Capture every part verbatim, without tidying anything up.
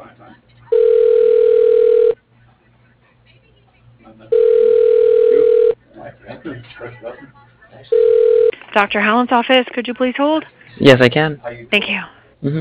Doctor Howland's office, could you please hold? Yes, I can. Thank you. Mm-hmm.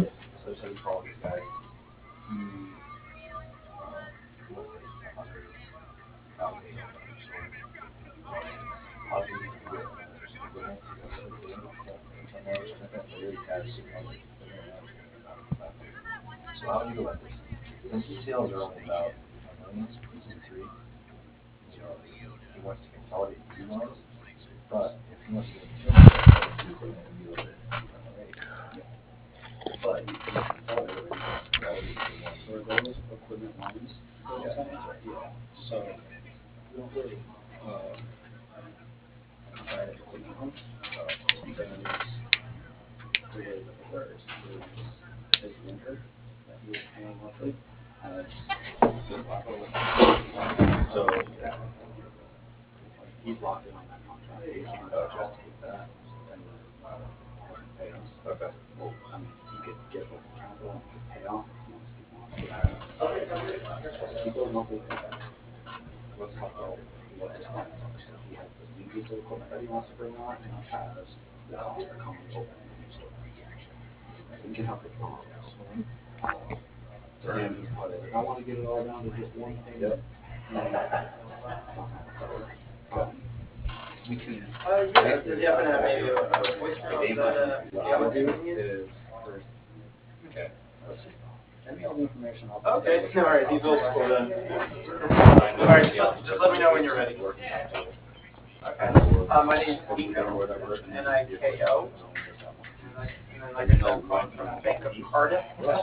Okay, all right, he's old school then. All right, just, let- just let me know when you're ready. Okay. Uh, my name's Nico, N I K O. And like, and then like I said, I'm calling from the Bank of Cardiff.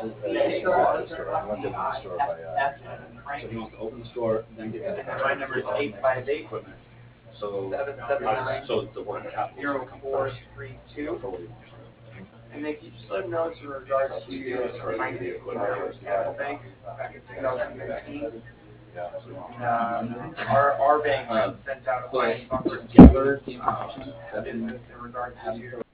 So he wants to open the store, then get And my number is eight five eight, equipment. So, seven seven nine, so the working capital is zero gonna come four first. three two. For what he wants. And then can you just let him know it's in regards to trying to acquire Capital Bank back in two thousand nineteen. And, uh, our, our bank had sent out a binding buffer to Gather the uh, information. the business in regards to